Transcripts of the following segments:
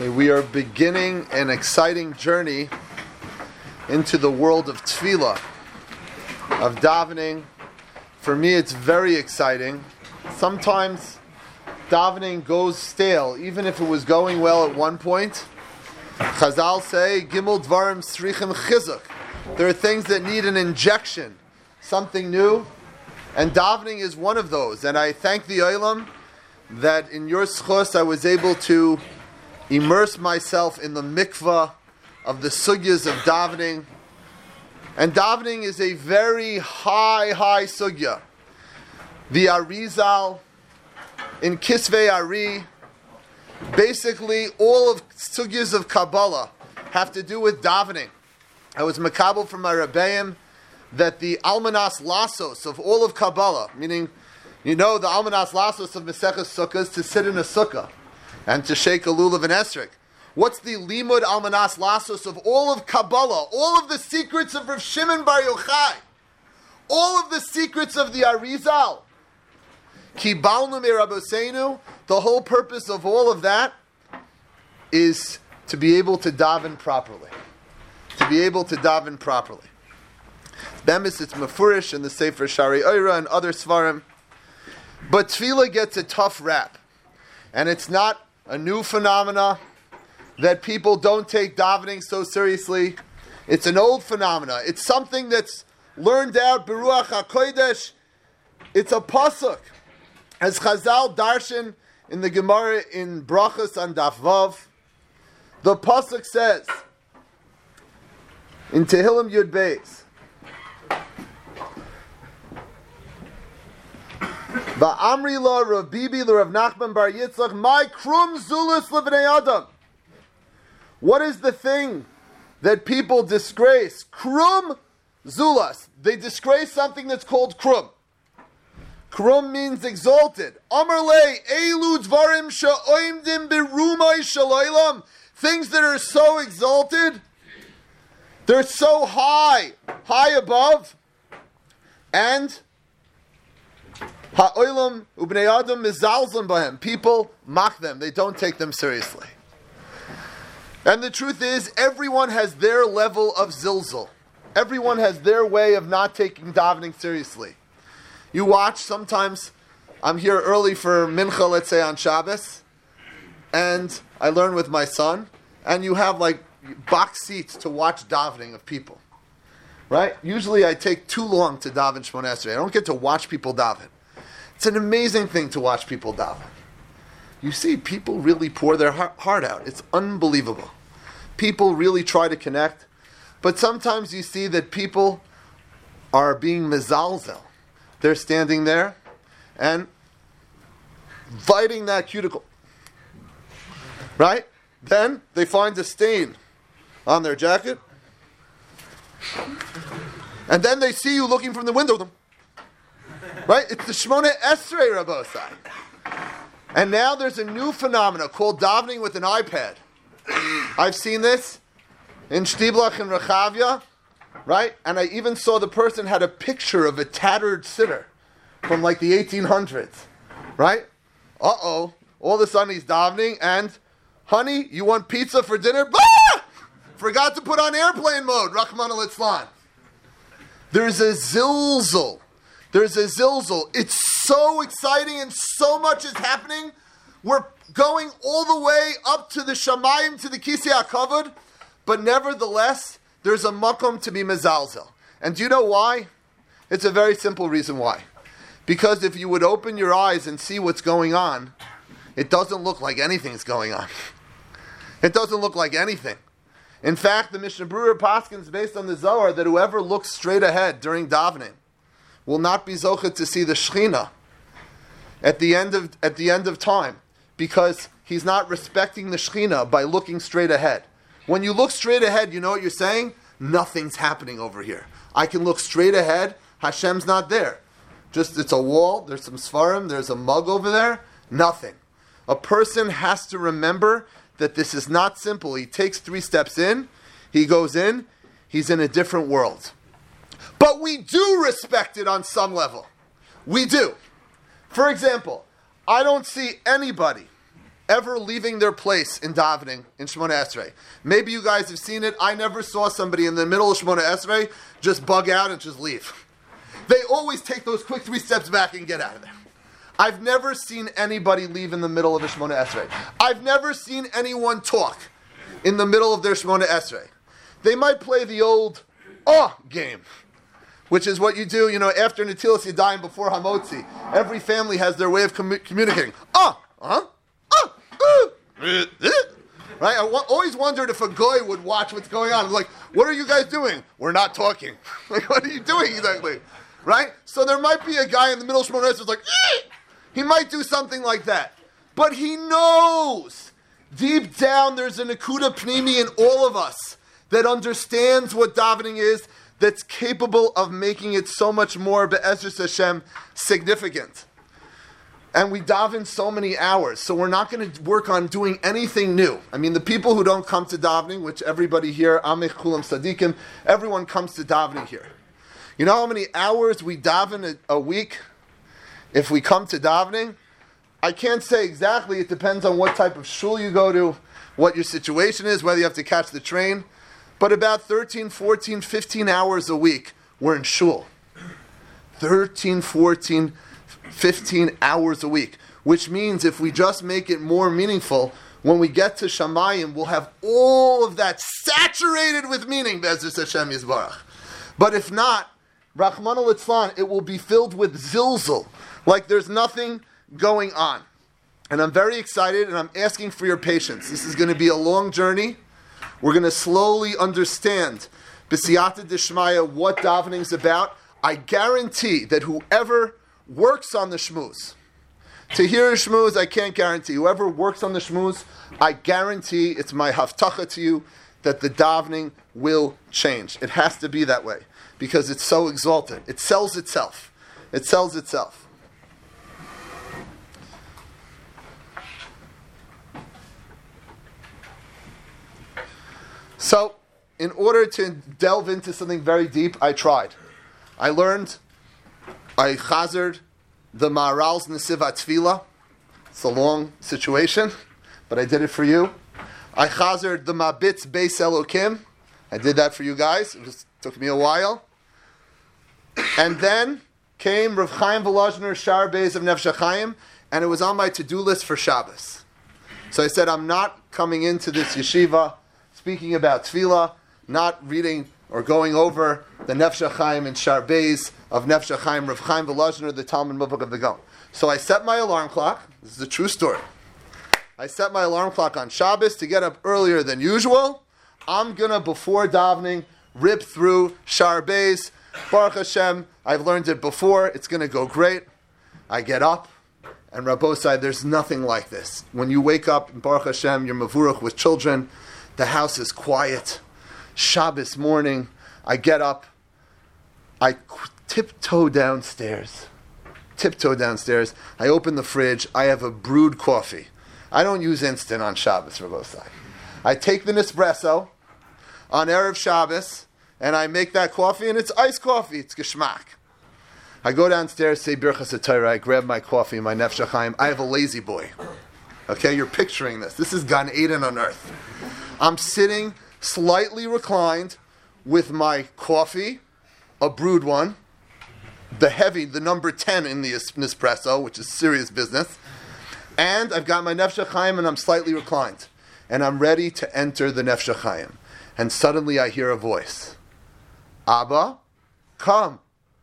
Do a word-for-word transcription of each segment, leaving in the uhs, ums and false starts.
We are beginning an exciting journey into the world of tefillah, of davening. For me, it's very exciting. Sometimes davening goes stale, even if it was going well at one point. Chazal say, Gimel Dvarim Srichim Chizuk. There are things that need an injection, something new, and davening is one of those. And I thank the Olam that in your schos I was able to immerse myself in the mikvah of the sugyas of davening. And davening is a very high, high sugya. The Arizal, in Kisvei Ari, basically all of sugyas of Kabbalah have to do with davening. I was makabel from my Rebbeim that the Almanas Lasos of all of Kabbalah, meaning, you know, the Almanas Lasos of Maseches Sukkah is to sit in a sukkah and to shake a lulav and esrog. What's the Limud Almanas Lasos of all of Kabbalah? All of the secrets of Rav Shimon Bar Yochai. All of the secrets of the Arizal. Kibalnu me Rabbeinu. The whole purpose of all of that is to be able to daven properly. To be able to daven properly. Bemis, it's mafurish in the Sefer Shari Oira and other Svarim. But tefillah gets a tough rap. And it's not a new phenomena that people don't take davening so seriously. It's an old phenomena. It's something that's learned out, Beruach HaKodesh. It's a pasuk. As Chazal Darshan in the Gemara in Brachos on Daf Vav, the pasuk says, in Tehillim Yud Beis, Va'amri la Rav Bibi la Rav Nachman Bar Yitzchak, my krum zulus levnei Adam. What is the thing that people disgrace? Krum zulas. They disgrace something that's called krum. Krum means exalted. Amar le elu dvarim she'oimdim berumai shalaylam. Things that are so exalted, they're so high, high above, and ha'olam ubnei adam mizalzim bahem. People mock them. They don't take them seriously. And the truth is, everyone has their level of zilzal. Everyone has their way of not taking davening seriously. You watch, sometimes I'm here early for mincha, let's say on Shabbos, and I learn with my son, and you have like box seats to watch davening of people. Right? Usually I take too long to daven Shmoneh Esrei. I don't get to watch people daven. It's an amazing thing to watch people daven. You see, people really pour their heart out. It's unbelievable. People really try to connect. But sometimes you see that people are being mezalzel. They're standing there and biting that cuticle. Right? Then they find a stain on their jacket. And then they see you looking from the window of them. Right? It's the Shmoneh Esrei Rabosai. And now there's a new phenomena called davening with an iPad. I've seen this in Shtiblach and Rechavia, right? And I even saw the person had a picture of a tattered sitter from like the eighteen hundreds, right? Uh-oh. All of a sudden he's davening and, honey, you want pizza for dinner? Ah! Forgot to put on airplane mode, Rachmana litzlan. There's a zilzal. There's a zilzal. It's so exciting and so much is happening. We're going all the way up to the Shamayim, to the Kisei HaKavod, but nevertheless, there's a makom to be mezalzel. And do you know why? It's a very simple reason why. Because if you would open your eyes and see what's going on, it doesn't look like anything's going on. It doesn't look like anything. In fact, the Mishnah Berurah Paskins, based on the Zohar, that whoever looks straight ahead during davening will not be zocheh to see the Shechina at the end of at the end of time, because he's not respecting the Shechina by looking straight ahead. When you look straight ahead, you know what you're saying? Nothing's happening over here. I can look straight ahead. Hashem's not there. Just it's a wall. There's some svarim. There's a mug over there. Nothing. A person has to remember that this is not simple. He takes three steps in. He goes in. He's in a different world. But we do respect it on some level. We do. For example, I don't see anybody ever leaving their place in davening in Shemona Esrei. Maybe you guys have seen it. I never saw somebody in the middle of Shemona Esrei just bug out and just leave. They always take those quick three steps back and get out of there. I've never seen anybody leave in the middle of a Shemona Esrei. I've never seen anyone talk in the middle of their Shemona Esrei. They might play the old oh game, which is what you do, you know, after Natilas Yadayim before Hamotzi. Every family has their way of com- communicating. Oh, uh-huh, oh, uh, uh. Right? I w- always wondered if a goy would watch what's going on. Like, what are you guys doing? We're not talking. Like, what are you doing exactly? Right? So there might be a guy in the middle of Shemona Esrei who's like, eh! He might do something like that. But he knows, deep down, there's a Nakuda Pnimi in all of us that understands what davening is, that's capable of making it so much more, Be'ezras Hashem, significant. And we daven so many hours, so we're not going to work on doing anything new. I mean, the people who don't come to davening, which everybody here, Amich Kulam Sadikim, everyone comes to davening here. You know how many hours we daven a, a week if we come to davening? I can't say exactly. It depends on what type of shul you go to, what your situation is, whether you have to catch the train. But about thirteen, fourteen, fifteen hours a week, we're in shul. thirteen, fourteen, fifteen hours a week. Which means if we just make it more meaningful, when we get to Shamayim, we'll have all of that saturated with meaning, Be'ezras Hashem Yisbarach. But if not, Rachmana litzlan, it will be filled with zilzal, like there's nothing going on. And I'm very excited, and I'm asking for your patience. This is going to be a long journey. We're going to slowly understand, b'siyata d'shmaya, what davening is about. I guarantee that whoever works on the shmuz, to hear a shmuz, I can't guarantee. Whoever works on the shmuz, I guarantee, it's my haftacha to you, that the davening will change. It has to be that way, because it's so exalted. It sells itself. It sells itself. So, in order to delve into something very deep, I tried. I learned, I chazered the Maharal's Nesivat Tefillah. It's a long situation, but I did it for you. I chazered the Mabitz Beis Elokim. I did that for you guys. It just took me a while. And then came Rav Chaim Volozhner, Shar Beis of Nefesh HaChaim, and it was on my to-do list for Shabbos. So I said, I'm not coming into this yeshiva speaking about tefillah, not reading or going over the Nefesh HaChaim and Shar Beis of Nefesh HaChaim, Rav Chaim Volozhner, the Talmud Muvak of the Gaon. So I set my alarm clock. This is a true story. I set my alarm clock on Shabbos to get up earlier than usual. I'm going to, before davening, rip through Shar Beis. Baruch Hashem, I've learned it before. It's going to go great. I get up, and Rabbosai, there's nothing like this. When you wake up, Baruch Hashem, you're mavurach with children, the house is quiet. Shabbos morning, I get up, I tiptoe downstairs. Tiptoe downstairs. I open the fridge. I have a brewed coffee. I don't use instant on Shabbos, Rabbosai. I take the Nespresso on Erev Shabbos, and I make that coffee, and it's iced coffee. It's geschmack. I go downstairs, say Birchas HaTorah, I grab my coffee, my Nefesh HaChaim. I have a lazy boy. Okay, you're picturing this. This is Gan Eden on earth. I'm sitting slightly reclined with my coffee, a brewed one, the heavy, the number ten in the Nespresso, which is serious business, and I've got my Nefesh HaChaim, and I'm slightly reclined. And I'm ready to enter the Nefesh HaChaim. And suddenly I hear a voice. Abba, come.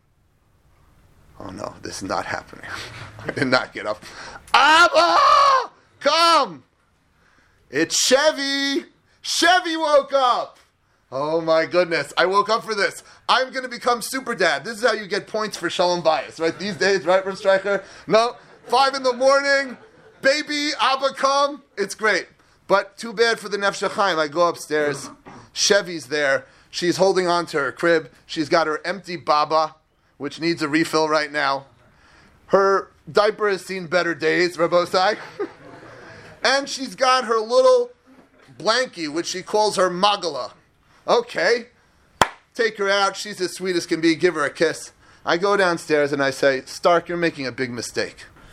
Oh no, this is not happening. I did not get up. Abba, come. It's Chevy. Chevy woke up. Oh my goodness. I woke up for this. I'm going to become super dad. This is how you get points for Shalom Bayis, right? These days, right, Rav Streicher? No, five in the morning, baby, Abba, come. It's great. But too bad for the Nefesh HaChaim. I go upstairs. Chevy's there. She's holding on to her crib. She's got her empty baba, which needs a refill right now. Her diaper has seen better days, Rabbosai. And she's got her little blankie, which she calls her magala. Okay, take her out. She's as sweet as can be. Give her a kiss. I go downstairs and I say, Stark, you're making a big mistake.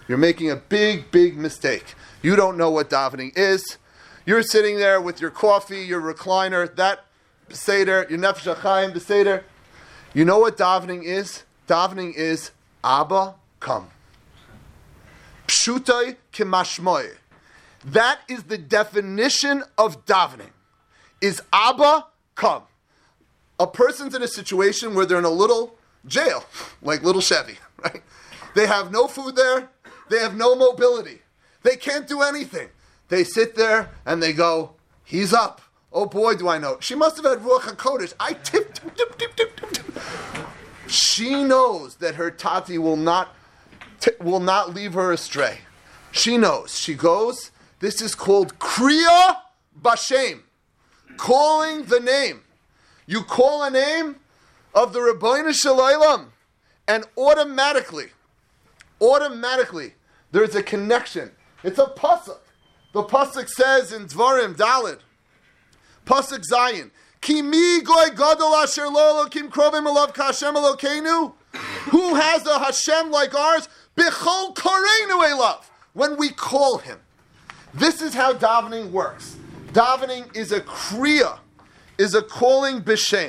You're making a big, big mistake. You don't know what davening is. You're sitting there with your coffee, your recliner, that Seder, your Nefesh HaChaim, the Seder. You know what davening is? Davening is Abba, come. Pshutai kimashmoy. That is the definition of davening. Is Abba, come. A person's in a situation where they're in a little jail, like little Chevy, right? They have no food there. They have no mobility. They can't do anything. They sit there and they go, he's up. Oh boy, do I know. She must have had Ruach HaKodesh. I tip, tip, tip, tip, tip, tip, tip. She knows that her tati will not, t- will not leave her astray. She knows. She goes, this is called Kriya Bashem. Calling the name. You call a name of the Rebbeinu Shalom, and automatically, automatically, there's a connection. It's a pasuk. The pasuk says in Dvarim Daled, pasuk Zayin, Ki mi goy gadol asher lo elokim krovim elav k'Hashem Elokeinu. Who has a Hashem like ours? B'chol koreinu elav. When we call him. This is how davening works. Davening is a kriya, is a calling b'shem.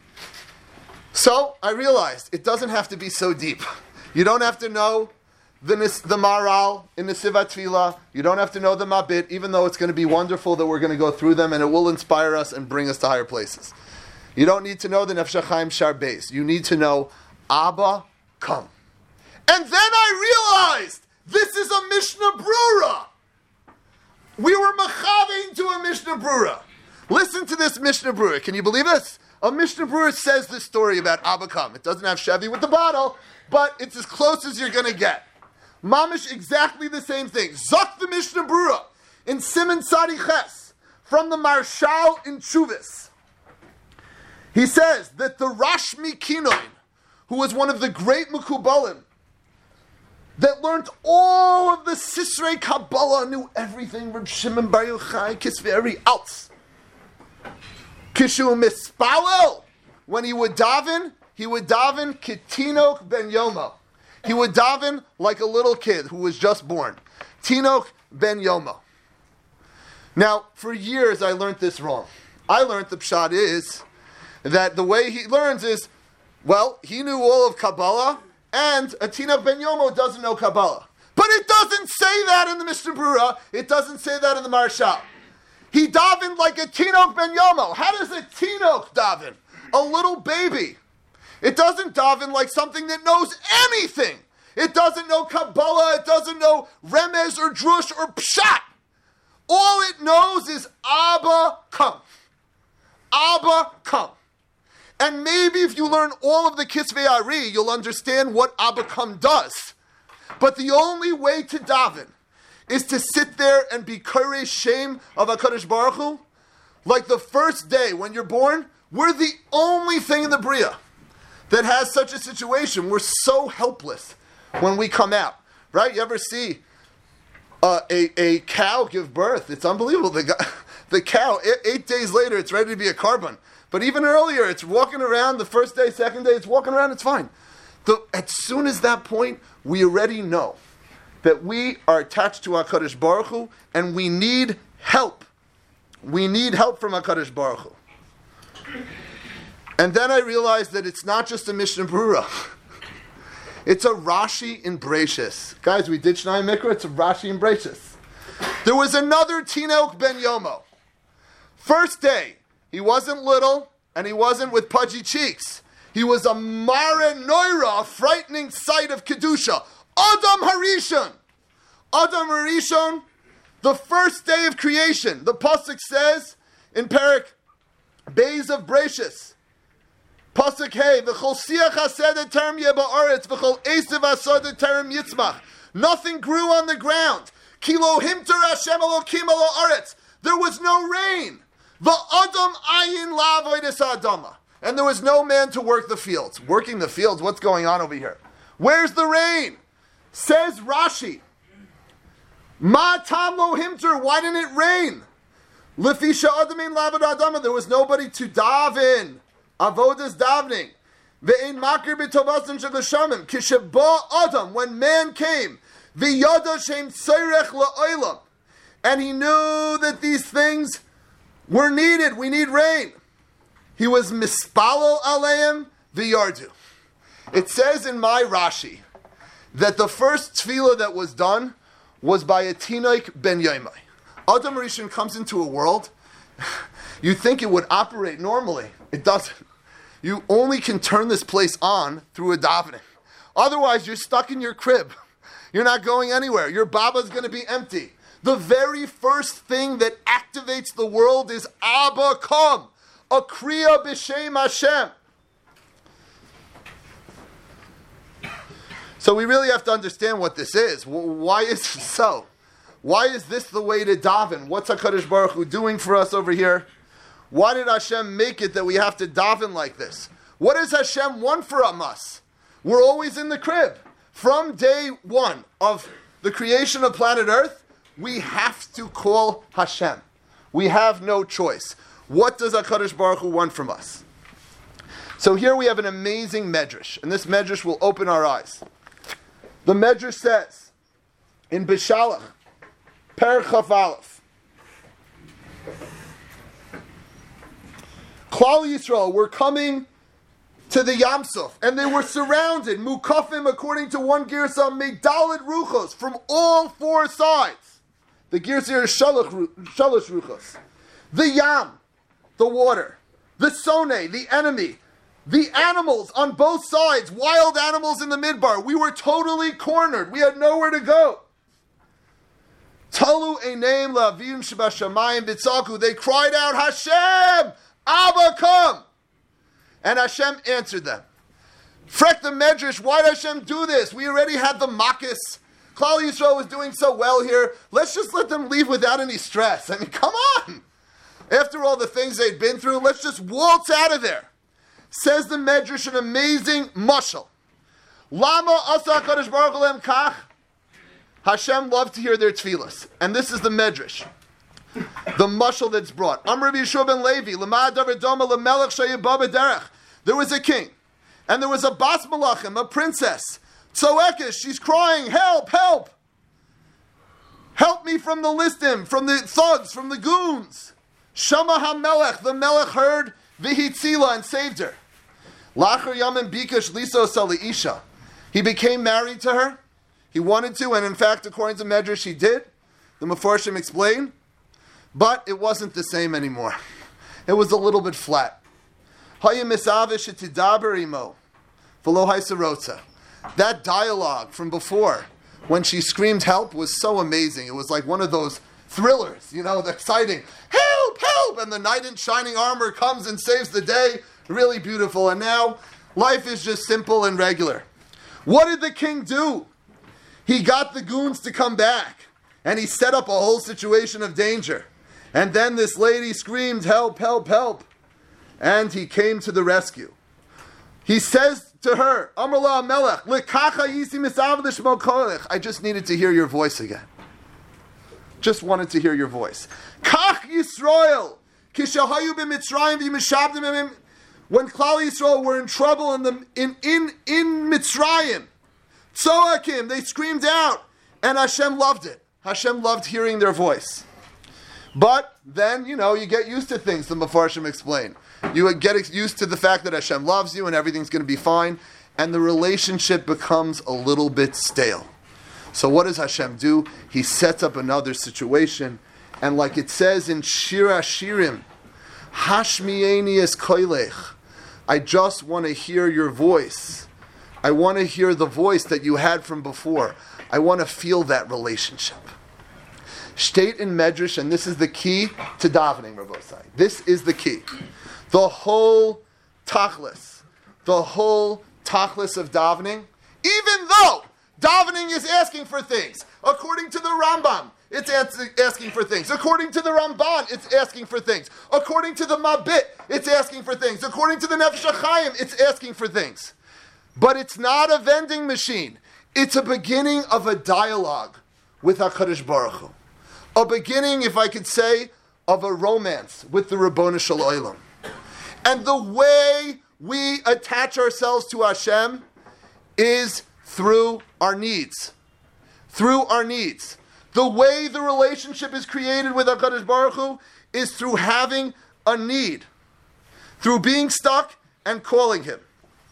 So I realized it doesn't have to be so deep. You don't have to know the the Maral in the Sivat Tefillah. You don't have to know the Mabit, even though it's going to be wonderful that we're going to go through them and it will inspire us and bring us to higher places. You don't need to know the Nefesh HaChaim Shar Beis. You need to know Abba, come. And then I realized this is a Mishnah Brura. We were machaving to a Mishnah Brura. Listen to this Mishnah Brura. Can you believe this? A Mishnah Brura says this story about Abba Kam. It doesn't have Chevy with the bottle, but it's as close as you're going to get. Mamish, exactly the same thing. Zok the Mishnah Brura in Siman Sadi Ches from the Marshal in Chuvis. He says that the Rashmi Kinoin, who was one of the great Mekubalim, that learned all of the Sisrei Kabbalah, knew everything, Reb Shimon Bar Yochai, Kisveri Alts. Kishu Mispalel, when he would daven, he would daven Kitinok Ben Yomo. He would daven like a little kid who was just born. Tinok Ben Yomo. Now, for years I learned this wrong. I learned the pshat is that the way he learns is, well, he knew all of Kabbalah, and a Tinok Ben Yomo doesn't know Kabbalah. But it doesn't say that in the Mishnah Brura. It doesn't say that in the Marshal. He davened like a Tinok Ben Yomo. How does a Tinok daven? A little baby. It doesn't daven like something that knows anything. It doesn't know Kabbalah. It doesn't know Remez or Drush or Pshat. All it knows is Abba, come. Abba, come. And maybe if you learn all of the Kisvei Ari, you'll understand what Abba, come does. But the only way to daven is to sit there and be Karei Shem of HaKadosh Baruch Hu. Like the first day when you're born, we're the only thing in the Bria that has such a situation. We're so helpless when we come out, right? You ever see uh, a, a cow give birth? It's unbelievable. The, the cow, eight, eight days later, it's ready to be a carbon. But even earlier, it's walking around the first day, second day, it's walking around, it's fine. The, as soon as that point, we already know that we are attached to HaKadosh Baruch Hu, and we need help. We need help from HaKadosh Baruch Hu. And then I realized that it's not just a Mishnah Brura. It's a Rashi in Breishis. Guys, we did Shnai Mikra, it's a Rashi in Breishis. There was another Tinok Ben Yomo. First day, he wasn't little, and he wasn't with pudgy cheeks. He was a Mare Noira, a frightening sight of Kedusha. Adam Harishon. Adam Harishon, the first day of creation. The Pasuk says in Perek Beis of Breishis, Pasuk Hey, V'chol siach hased terem yeh ba'aretz, V'chol esav hased terem yitzmach. Nothing grew on the ground. Kilo himter Hashem Elokim ala aretz. There was no rain. V'adam ayin la'avodas adama. And there was no man to work the fields. Working the fields, what's going on over here? Where's the rain? Says Rashi, Ma tam lo himter, why didn't it rain? Lefisha adamin lavad adama, there was nobody to daven. Avodas davening. Ve'ein makir b'tovasim shegashamim. Kisheba adam, when man came, V'yada shem tzairech la'olam. And he knew that these things were needed. We need rain. He was mispalel aleim v'yardu. It says in my Rashi that the first tefillah that was done was by a tinoik ben Yomai. Adam Rishon comes into a world, you think it would operate normally. It doesn't. You only can turn this place on through a davening. Otherwise, you're stuck in your crib. You're not going anywhere. Your baba's going to be empty. The very first thing that activates the world is Abba Kom, a kriya b'shem Hashem. So we really have to understand what this is. Why is it so? Why is this the way to daven? What's HaKadosh Baruch Hu doing for us over here? Why did Hashem make it that we have to daven like this? What does Hashem want from us? We're always in the crib. From day one of the creation of planet Earth, we have to call Hashem. We have no choice. What does HaKadosh Baruch Hu want from us? So here we have an amazing medrash, and this medrash will open our eyes. The medrash says, in Beshalach, Per Chaf Aleph, Klal Yisrael were coming to the Yam Suf, and they were surrounded, Mukafim, according to one Girsa, Medalid Ruchos, from all four sides. The Girsa is Shalosh Ruchos. The Yam, the water. The Sone, the enemy. The animals on both sides, wild animals in the midbar. We were totally cornered. We had nowhere to go. Talu Einaim La'avim Shebashamayim B'tzaku. They cried out, Hashem, Abba, come. And Hashem answered them. Frek the Medrash, why did Hashem do this? We already had the Makis. Klal Yisrael was doing so well here. Let's just let them leave without any stress. I mean, come on. After all the things they'd been through, let's just waltz out of there. Says the Medrash, an amazing mashal. Lama asa HaKadosh Baruch Hu lehem kach. Hashem loved to hear their tefillas. And this is the Medrash. The mashal that's brought. Amr Rabbi Yeshua ben Levi, L'ma davar doma l'melech sheyibah b'derech. There was a king. And there was a bas malachim, a princess. Tzoekesh, she's crying, help, help. Help me from the listim, from the thugs, from the goons. Shama ha-melech, the melech heard, vihitzila, and saved her. Lachar yamin bikash liso sali-isha. He became married to her. He wanted to, and in fact, according to Medrash, he did. The Mefarshim explain. But it wasn't the same anymore. It was a little bit flat. That dialogue from before, when she screamed help, was so amazing. It was like one of those thrillers, you know, the exciting, help, help, and the knight in shining armor comes and saves the day. Really beautiful. And now, life is just simple and regular. What did the king do? He got the goons to come back, and he set up a whole situation of danger. And then this lady screamed, help, help, help. And he came to the rescue. He says to her, Amar la Melech, L'kacha yisi misav l'shmo kolech. I just needed to hear your voice again. Just wanted to hear your voice. Kach Yisrael, kishahayu b'mitzrayim v'yimeshabdim imim. When Klal Yisrael were in trouble in the in in in Mitzrayim, Tzoakim, they screamed out, and Hashem loved it. Hashem loved hearing their voice. But then, you know, you get used to things, the Mefarshim explain. You get used to the fact that Hashem loves you and everything's going to be fine, and the relationship becomes a little bit stale. So what does Hashem do? He sets up another situation, and like it says in Shir HaShirim, Hashmieni es koilech. I just want to hear your voice. I want to hear the voice that you had from before. I want to feel that relationship. State in Medrash, and this is the key to davening, Rabosai. This is the key. The whole tachlis, the whole tachlis of davening, even though davening is asking for things, according to the Rambam, it's asking for things. According to the Ramban, it's asking for things. According to the Mabit, it's asking for things. According to the Nefesh HaChaim, it's asking for things. But it's not a vending machine. It's a beginning of a dialogue with HaKadosh Baruch Hu. A beginning, if I could say, of a romance with the Ribono Shel Olam. And the way we attach ourselves to Hashem is through our needs, through our needs. The way the relationship is created with HaKadosh Baruch Hu is through having a need, through being stuck and calling Him.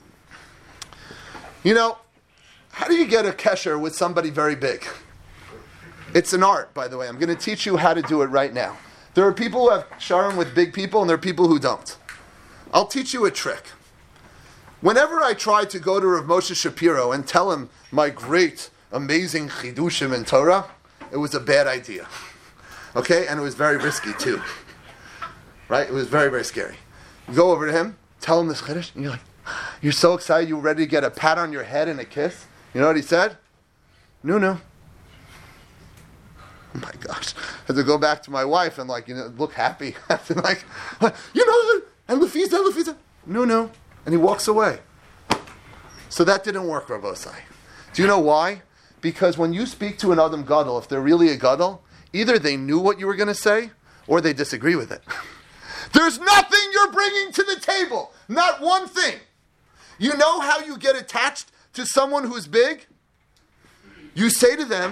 You know, how do you get a kesher with somebody very big? It's an art, by the way. I'm going to teach you how to do it right now. There are people who have sharim with big people, and there are people who don't. I'll teach you a trick. Whenever I try to go to Rav Moshe Shapiro and tell him my great, amazing chidushim in Torah, it was a bad idea. Okay? And it was very risky, too. Right? It was very, very scary. You go over to him, tell him this chiddush, and you're like, you're so excited, you're ready to get a pat on your head and a kiss. You know what he said? No, no. Oh my gosh. I had to go back to my wife and like, you know, look happy. like, you know, and Lefiza, Lefiza. No, no. And he walks away. So that didn't work, Rabosai. Do you know why? Because when you speak to an Adam Gadol, if they're really a Gadol, either they knew what you were going to say or they disagree with it. There's nothing you're bringing to the table. Not one thing. You know how you get attached to someone who's big? You say to them,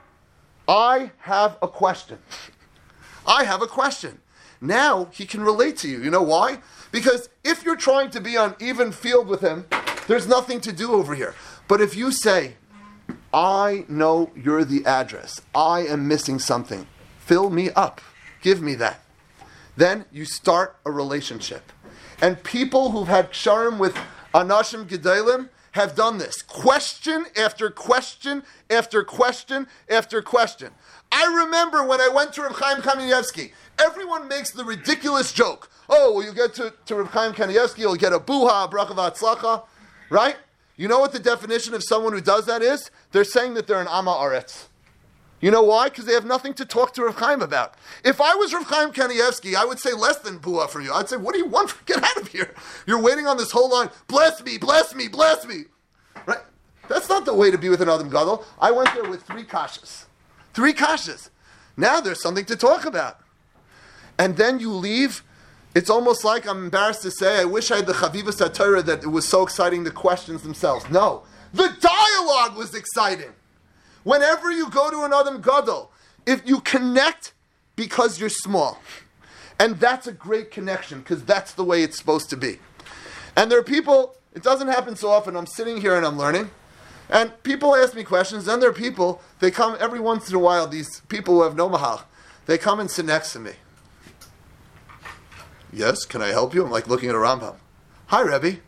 I have a question. I have a question. Now he can relate to you. You know why? Because if you're trying to be on even field with him, there's nothing to do over here. But if you say, I know you're the address. I am missing something. Fill me up. Give me that. Then you start a relationship. And people who've had ksharim with Anashim Gedalim have done this. Question after question after question after question. I remember when I went to Reb Chaim Kanievsky, everyone makes the ridiculous joke. Oh, well, you get to, to Reb Chaim Kanievsky, you'll get a buha, bracha v'atzlacha, right? You know what the definition of someone who does that is? They're saying that they're an Amma Aretz. You know why? Because they have nothing to talk to Reb Chaim about. If I was Reb Chaim Kanievsky, I would say less than buha from you. I'd say, what do you want? Get out of here. You're waiting on this whole line. Bless me, bless me, bless me. Right? That's not the way to be with an Adam Gadol. I went there with three kashas. Three kashas. Now there's something to talk about. And then you leave. It's almost like, I'm embarrassed to say, I wish I had the Chavivas HaTorah that it was so exciting, the questions themselves. No. The dialogue was exciting. Whenever you go to an Adam Gadol, if you connect because you're small. And that's a great connection, because that's the way it's supposed to be. And there are people, it doesn't happen so often, I'm sitting here and I'm learning, and people ask me questions, and there are people, they come every once in a while, these people who have no mahal, they come and sit next to me. Yes, can I help you? I'm like looking at a Rambam. Hi, Rebbe.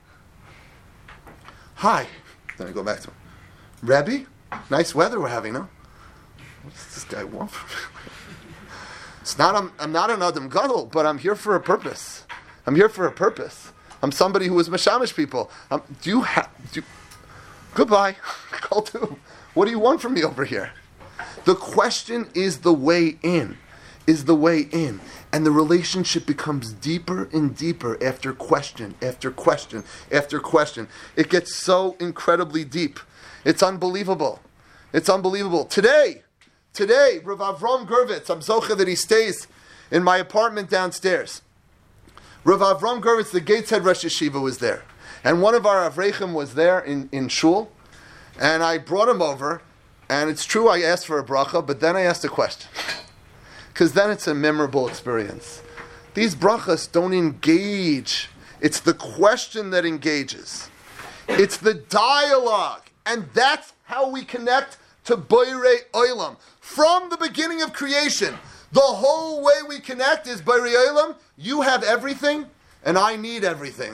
Hi. Then I go back to him. Rebbe, nice weather we're having, no? What does this guy want from me? It's not, I'm, I'm not an Adam Gadol, but I'm here for a purpose. I'm here for a purpose. I'm somebody who is mashamish people. Um, do you have... Goodbye. Call to. What do you want from me over here? The question is the way in. Is the way in. And the relationship becomes deeper and deeper after question, after question, after question. It gets so incredibly deep. It's unbelievable. It's unbelievable. Today, today, Rav Avram Gervitz, I'm zocha that he stays in my apartment downstairs. Rav Avram Gervitz, the Gateshead Rosh Yeshiva, was there. And one of our Avrechim was there in, in Shul. And I brought him over. And it's true I asked for a bracha, but then I asked a question. Because then it's a memorable experience. These brachas don't engage. It's the question that engages. It's the dialogue. And that's how we connect to Boirei Olam. From the beginning of creation, the whole way we connect is Boirei Olam. You have everything, and I need everything.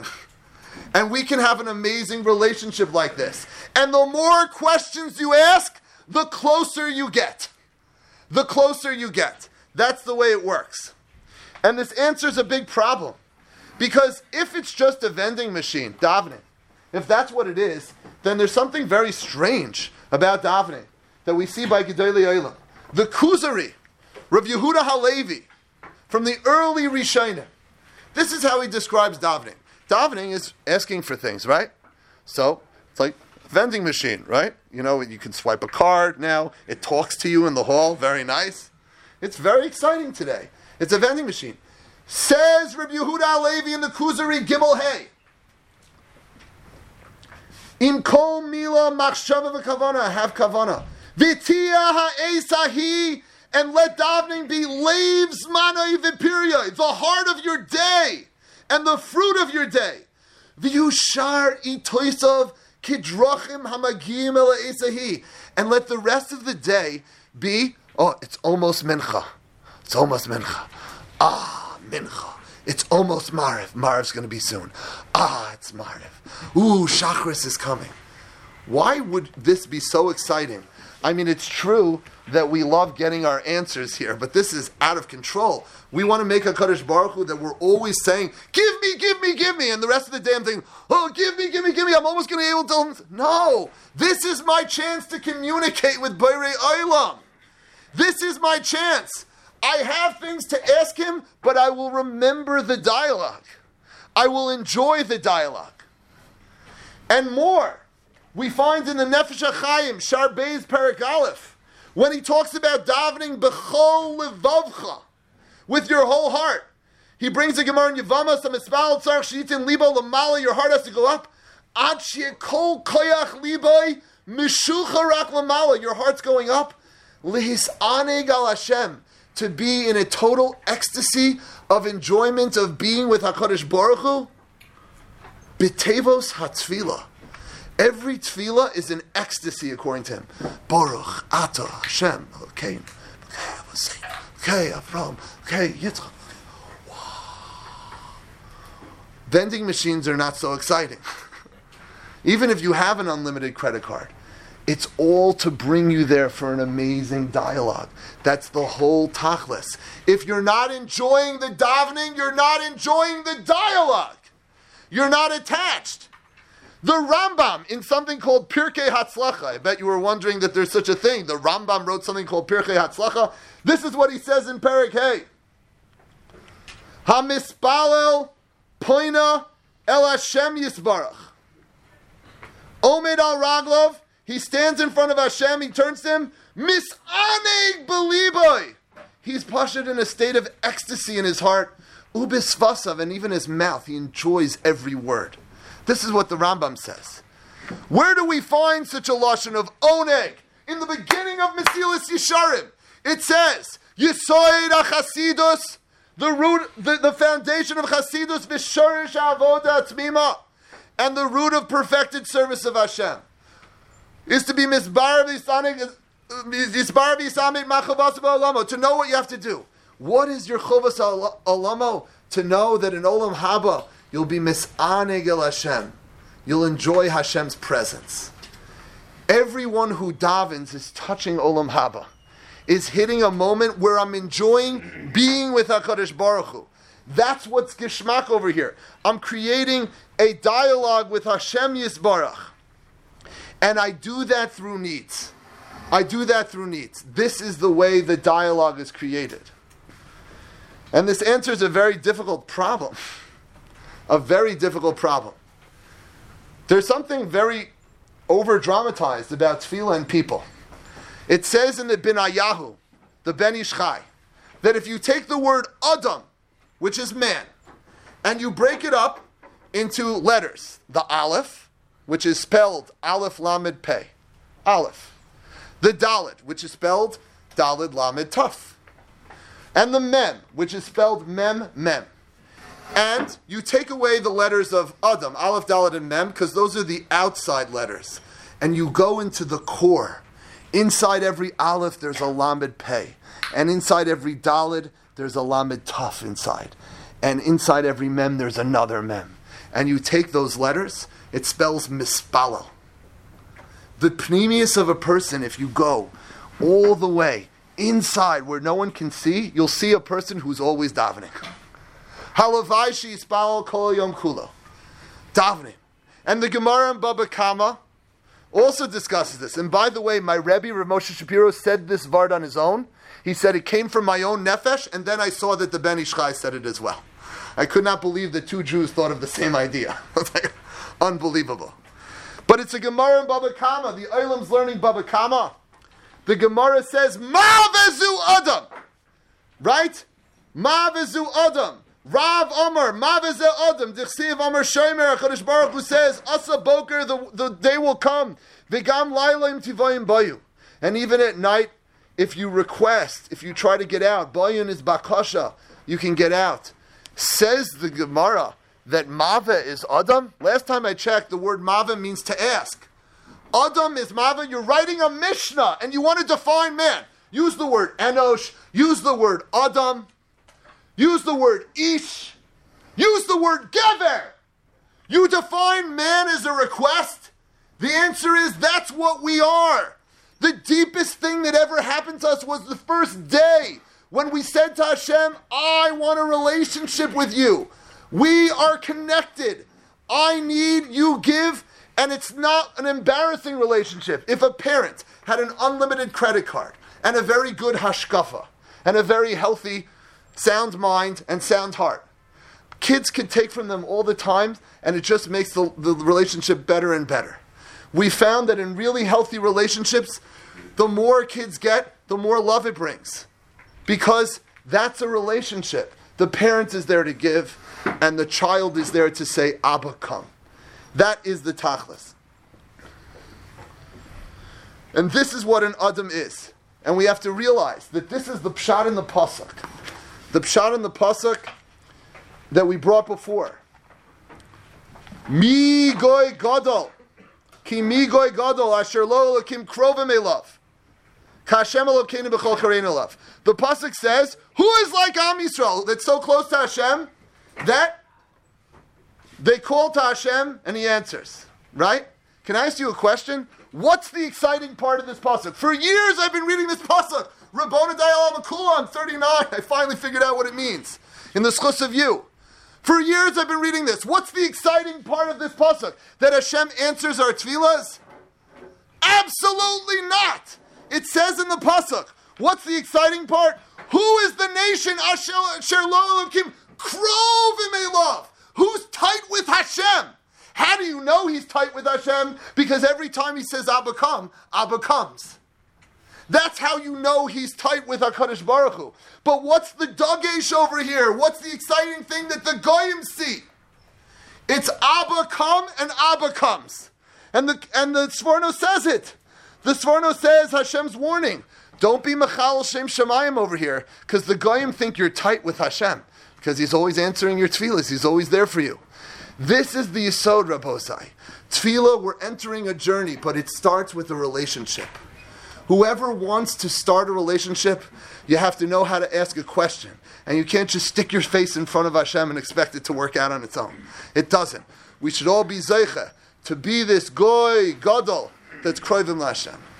And we can have an amazing relationship like this. And the more questions you ask, the closer you get. The closer you get. That's the way it works. And this answers a big problem. Because if it's just a vending machine, davening, if that's what it is, then there's something very strange about davening that we see by Gedolei Olam. The Kuzari, Rav Yehuda Halevi, from the early Rishonim. This is how he describes davening. Davening is asking for things, right? So, it's like a vending machine, right? You know, you can swipe a card now. It talks to you in the hall. Very nice. It's very exciting today. It's a vending machine. Says Rabbi Yehuda Halevi in the Kuzari Gimel Hey. Im kol mila machshava v'kavana, have kavana. V'tiyah ha'esahi, and let davening be leivs manai v'pirya, the heart of your day and the fruit of your day. V'yushar itoisav kidrachim hamagim el esahi, and let the rest of the day be, oh, it's almost mincha. It's almost mincha. Ah, mincha. It's almost Mariv. Mariv's going to be soon. Ah, it's Mariv. Ooh, Shachris is coming. Why would this be so exciting? I mean, it's true that we love getting our answers here, but this is out of control. We want to make a Kadosh Baruch Hu that we're always saying, give me, give me, give me, and the rest of the day I'm thinking, oh, give me, give me, give me, I'm almost going to be able to tell him, no, this is my chance to communicate with Borei Olam. This is my chance. I have things to ask him, but I will remember the dialogue. I will enjoy the dialogue. And more, we find in the Nefesh HaChaim, Shar Beis Perek Aleph, when he talks about davening b'chol levavcha, with your whole heart. He brings a Gemara in Yevamos, a mispal tzarech sheyitin libo lamala, your heart has to go up. Ad she'kol koyach liboy mishucha rak lamala, your heart's going up. Lihisaneg al Hashem, to be in a total ecstasy of enjoyment of being with HaKadosh Baruch Hu. B'tevos haTfilah. Every tefillah is an ecstasy according to him. Baruch, Ata, Hashem, okay, okay, Avram, okay, Yitzchak. Wow. Vending machines are not so exciting. Even if you have an unlimited credit card, it's all to bring you there for an amazing dialogue. That's the whole tachlis. If you're not enjoying the davening, you're not enjoying the dialogue. You're not attached. The Rambam, in something called Pirkei Hatzlacha, I bet you were wondering that there's such a thing. The Rambam wrote something called Pirkei Hatzlacha. This is what he says in Perek Hey. HaMispalel Poina El Hashem Yisbarach. Omed al Raglov, he stands in front of Hashem, he turns to him, Misaneg Beliboy. He's pushed in a state of ecstasy in his heart. Ubisvasav, and even his mouth, he enjoys every word. This is what the Rambam says. Where do we find such a lashon of oneg? In the beginning of Mesilas Yesharim, it says, Yisoid HaChasidus, the root, the, the foundation of Chasidus, V'shorish Avoda Tzmima, and the root of perfected service of Hashem, is to be Misbar V'Yisanik, Misbar V'Yisamit Machavas Ba'olamo, to know what you have to do. What is your Chovas Olamo? To know that in Olam Haba, you'll be Misaneg El Hashem. You'll enjoy Hashem's presence. Everyone who davens is touching Olam Haba, is hitting a moment where I'm enjoying being with HaKadosh Baruch Hu. That's what's Gishmak over here. I'm creating a dialogue with Hashem Yisbarach. And I do that through needs. I do that through needs. This is the way the dialogue is created. And this answers a very difficult problem. A very difficult problem. There's something very over-dramatized about tefillah and people. It says in the Binayahu, the Ben Ish Chai, that if you take the word Adam, which is man, and you break it up into letters, the Aleph, which is spelled Aleph Lamed Pei, Aleph, the Dalet, which is spelled Dalet Lamed Taf, and the Mem, which is spelled Mem Mem. And you take away the letters of Adam, Aleph, Dalet, and Mem, because those are the outside letters. And you go into the core. Inside every Aleph, there's a Lamed Pei. And inside every Dalet, there's a Lamed Taf inside. And inside every Mem, there's another Mem. And you take those letters, it spells Mispalo. The pneumius of a person, if you go all the way inside where no one can see, you'll see a person who's always davening. Halavai she'ispal kol yom kulo. Davening. And the Gemara in Baba Kama also discusses this. And by the way, my Rebbe, Rav Moshe Shapiro, said this vart on his own. He said it came from my own nefesh, and then I saw that the Ben Ish Chai said it as well. I could not believe that two Jews thought of the same idea. It's like unbelievable. But it's a Gemara in Baba Kama. The Olam's learning Baba Kama. The Gemara says, Ma vezu Adam. Right? Ma vezu Adam. Rav Omer, Ma vezu Adam. Dichsiv Omer Shomer. HaKadosh Baruch Hu says, Asa Boker, the, the day will come. V'gam Lailaim Tivoyim Bayu. And even at night, if you request, if you try to get out, Bayan is bakasha, you can get out. Says the Gemara that Mava is Adam. Last time I checked, the word Mava means to ask. Adam is Mava. You're writing a Mishnah and you want to define man. Use the word Enosh. Use the word Adam. Use the word Ish. Use the word Gever. You define man as a request. The answer is that's what we are. The deepest thing that ever happened to us was the first day when we said to Hashem, I want a relationship with you. We are connected. I need, you give. And it's not an embarrassing relationship. If a parent had an unlimited credit card and a very good hashkafa and a very healthy, sound mind and sound heart, kids can take from them all the time, and it just makes the, the relationship better and better. We found that in really healthy relationships, the more kids get, the more love it brings. Because that's a relationship. The parent is there to give, and the child is there to say, Abba, come. That is the tachlis. And this is what an Adam is. And we have to realize that this is the pshat in the pasuk. The pshat in the pasuk that we brought before. Mi goy gadol. Ki mi goy gadol asher lo elokim krovim elav. Kashem elokeinu b'chol karein elav. The pasuk says, who is like Am Yisrael that's so close to Hashem that they call to Hashem and He answers, right? Can I ask you a question? What's the exciting part of this pasuk? For years I've been reading this pasuk. Rabbona Dayal Makula, I'm thirty-nine. I finally figured out what it means. In the schus of you. For years I've been reading this. What's the exciting part of this pasuk? That Hashem answers our tefillas? Absolutely not. It says in the pasuk. What's the exciting part? Who is the nation Asher Lo Elokim Krovim Elav? Who's tight with Hashem? How do you know he's tight with Hashem? Because every time he says Abba come, Abba comes. That's how you know he's tight with HaKadosh Baruch Hu. But what's the dagesh over here? What's the exciting thing that the goyim see? It's Abba come and Abba comes. And the and the Sforno says it. The Sforno says Hashem's warning. Don't be Mechal Shem Shemayim over here, because the goyim think you're tight with Hashem. Because he's always answering your tefillas. He's always there for you. This is the Yisod, Rabbosai. Tefillah, we're entering a journey, but it starts with a relationship. Whoever wants to start a relationship, you have to know how to ask a question. And you can't just stick your face in front of Hashem and expect it to work out on its own. It doesn't. We should all be zeicha to be this goy, gadol, that's kroivim l'Hashem.